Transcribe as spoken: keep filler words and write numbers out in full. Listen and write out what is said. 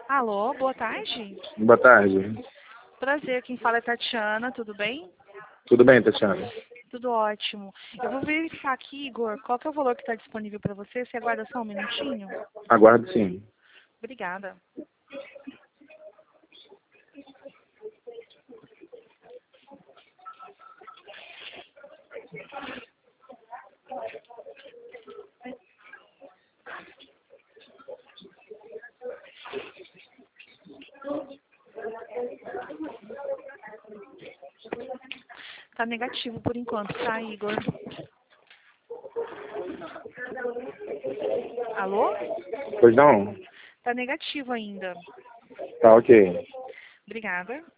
Alô, boa tarde. Boa tarde. Prazer, quem fala é Tatiana, tudo bem? Tudo bem, Tatiana? Tudo ótimo. Eu vou verificar aqui, Igor, qual que é o valor que está disponível para você. Você aguarda só um minutinho? Aguardo sim. Obrigada. Tá negativo por enquanto, tá, Igor? Alô? Pois não? Tá negativo ainda. Tá ok. Obrigada.